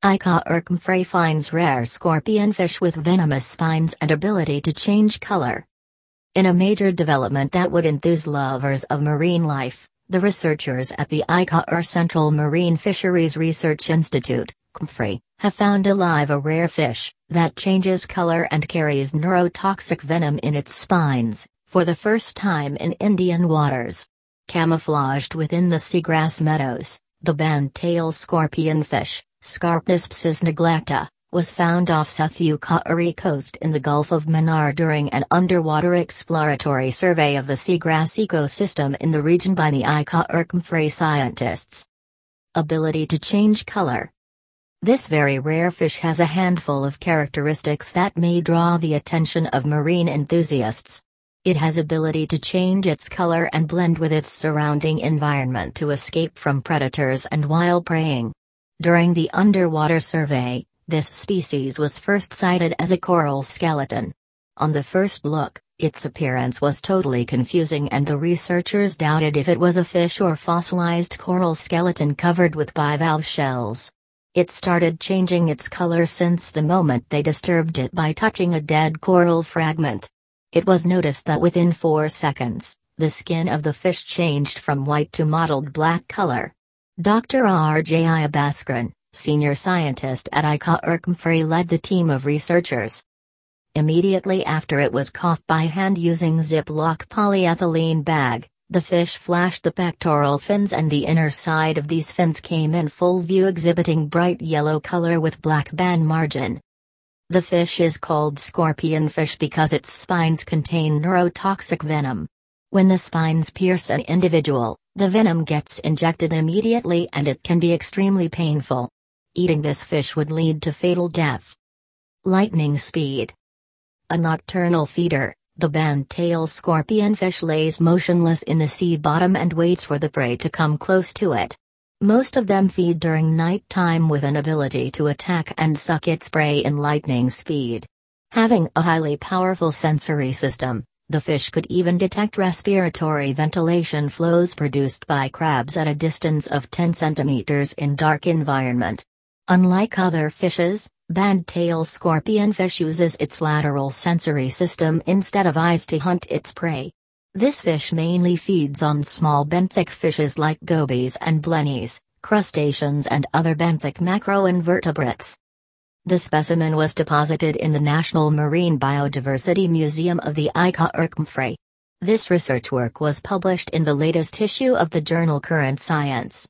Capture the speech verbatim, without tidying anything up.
Ica urcumfrey finds rare scorpionfish with venomous spines and ability to change color. In a major development that would enthuse lovers of marine life, the researchers at the Ica Ur Central Marine Fisheries Research Institute, C M F R I, have found alive a rare fish that changes color and carries neurotoxic venom in its spines, for the first time in Indian waters. Camouflaged within the seagrass meadows, the band-tail scorpionfish, Scarpnispsis neglecta, was found off South Ucayali coast in the Gulf of Mannar during an underwater exploratory survey of the seagrass ecosystem in the region by the Ica urcumfrey scientists. Ability to change color. This very rare fish has a handful of characteristics that may draw the attention of marine enthusiasts. It has ability to change its color and blend with its surrounding environment to escape from predators and while preying. During the underwater survey, this species was first sighted as a coral skeleton. On the first look, its appearance was totally confusing and the researchers doubted if it was a fish or fossilized coral skeleton covered with bivalve shells. It started changing its color since the moment they disturbed it by touching a dead coral fragment. It was noticed that within four seconds, the skin of the fish changed from white to mottled black color. Doctor R J Bhaskaran, senior scientist at Ica urcumfrey, led the team of researchers. Immediately after it was caught by hand using Ziploc polyethylene bag, the fish flashed the pectoral fins and the inner side of these fins came in full view exhibiting bright yellow color with black band margin. The fish is called scorpionfish because its spines contain neurotoxic venom. When the spines pierce an individual, the venom gets injected immediately and it can be extremely painful. Eating this fish would lead to fatal death. Lightning speed. A nocturnal feeder, the band-tail scorpionfish lays motionless in the sea bottom and waits for the prey to come close to it. Most of them feed during night time with an ability to attack and suck its prey in lightning speed. Having a highly powerful sensory system, the fish could even detect respiratory ventilation flows produced by crabs at a distance of ten centimeters in dark environment. Unlike other fishes, band-tail scorpionfish uses its lateral sensory system instead of eyes to hunt its prey. This fish mainly feeds on small benthic fishes like gobies and blennies, crustaceans and other benthic macroinvertebrates. The specimen was deposited in the National Marine Biodiversity Museum of the Ica urcumfrey. This research work was published in the latest issue of the journal Current Science.